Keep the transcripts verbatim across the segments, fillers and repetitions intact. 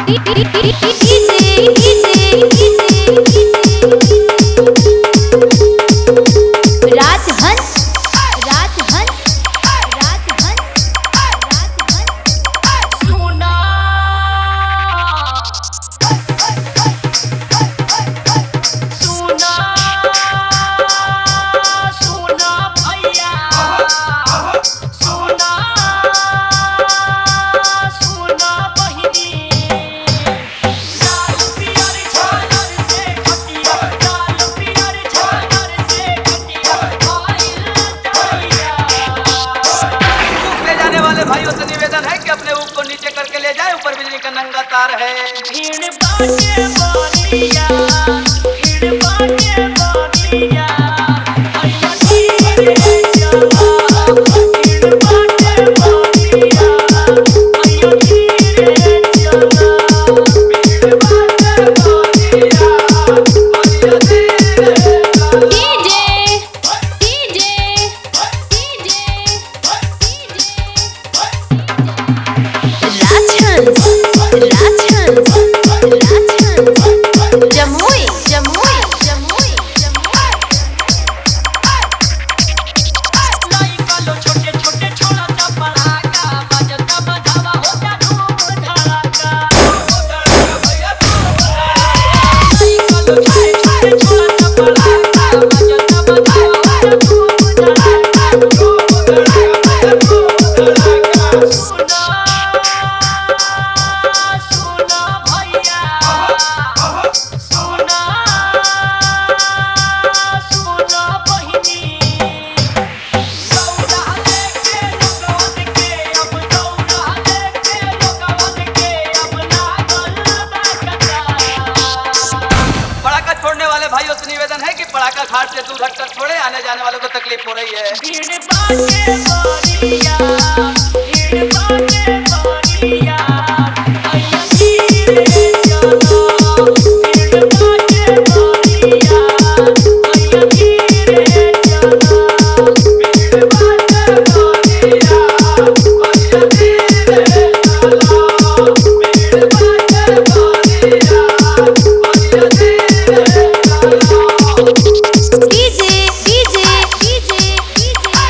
राजहंस राजहंस राजहंस राजहंस सुना सुना सुना भैया सुना सुना बहिनी लाल पियर झालर से खटिया लाल पियर झालर से खटिया आइल दैया। ऊपर ले जाने वाले भाइयों से निवेदन है कि अपने ऊपर नीचे करके ले जाए, ऊपर बिजली का नंगा तार है। भीड़ बाटे बानिया भीड़ बाटे बानिया अइया धीरे चला भीड़ बाटे बानिया अइया धीरे चला भीड़ बाटे बानिया अइया धीरे चला। DJ DJ DJ Rajhans Rajhans Rajhans Jamui Jamui Jamui Jamui लइका लो छोटे छोटे छोड़ा सा पड़ाका बजता बजावा होता धूम धड़ाका हो धड़ाका भैया धूम धड़ाका। लइका लो छोटे छोटे छोड़ा सा पड़ाका बजता बजावा होता धूम धड़ाका धूम धड़ाका भैया धूम धड़ाका। सुना सुना भैया सुना सुना बहिनी दौड़ा लेके लोगवन के अब दौड़ा लेके लोगवन के अब लागल बा कतार। पड़ाका छोड़ने वाले भाइयों से निवेदन है कि पड़ाका घाट से दूर हटकर छोड़े, आने जाने वालों को तकलीफ हो रही है। भीड़ बाटे बानिया भीड़ बाटे बानिया अइया धीरे चला भीड़ बाटे बानिया अइया धीरे चला भीड़ बाटे बानिया अइया धीरे चला भीड़ बाटे बानिया अइया धीरे चला। DJ DJ DJ DJ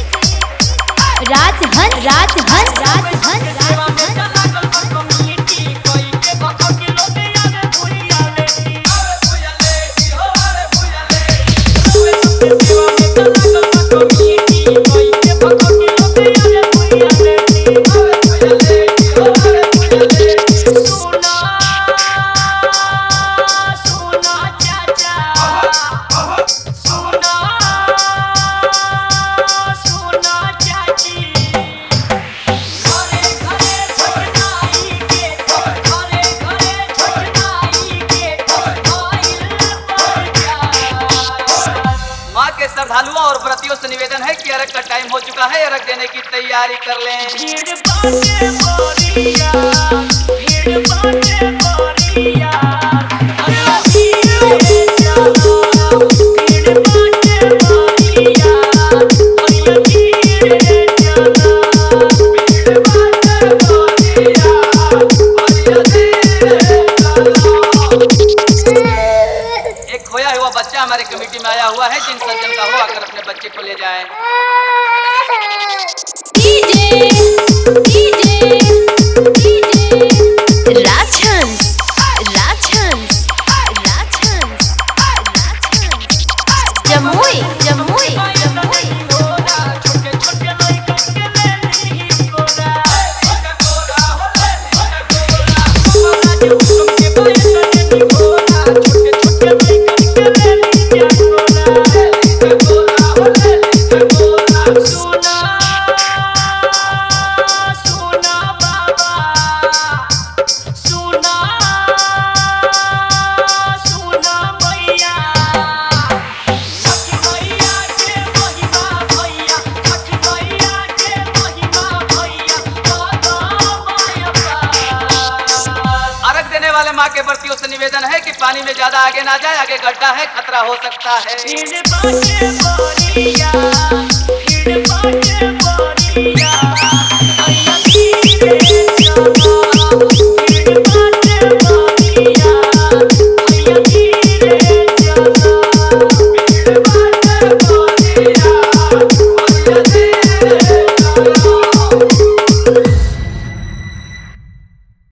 Rajhans Rajhans Rajhans सेवा में चला गल कम्युनिटी कोई के बको किलो दे आवे भुइया लेटी आवे भुइया लेटी हो आवे भुइया लेटी सेवा में चला गल कम्युनिटी कोई के बको किलो दे आवे भुइया लेटी आवे भुइया लेटी हो आवे भुइया लेटी। सुना सुना चाचा सुना सुना चाची घरे घरे छोटनाई के घरे घरे छोटनाई के आइल बरजा। माँ के श्रद्धालुओं और व्रतियों से निवेदन है कि अर्घ का टाइम हो चुका है, अर्घ देने की तैयारी कर लें। भीड़ बाटे बानिया भीड़ बाटे बानिया अइया धीरे चला भीड़ बाटे बानिया अइया धीरे चला भीड़ बाटे बानिया अइया धीरे चला। एक खोया हुआ बच्चा हमारे कमेटी में आया हुआ है, जिन सज्जन का हो आकर अपने बच्चे को ले जाए। DJ DJ DJ Rajhans Rajhans Rajhans Rajhans Jamui Jamui Jamui छोटे छोटे लइका के ले ली गोरा गोरा हो ले गोरा गोरा जो हुकुम के बैठने नी गोरा छोटे छोटे लइका के ले ली गोरा गोरा हो ले गोरा। सुना सुना बाबा सुना सुना मैया छठी मैया के महिमा भैया छठी मैया के महिमा भैया बाबा माया पार। अर्घ देने वाले माँ के व्रतियों से निवेदन है कि पानी में ज्यादा आगे ना जाए, आगे गड्ढा है, खतरा हो सकता है। भीड़ बाटे बानिया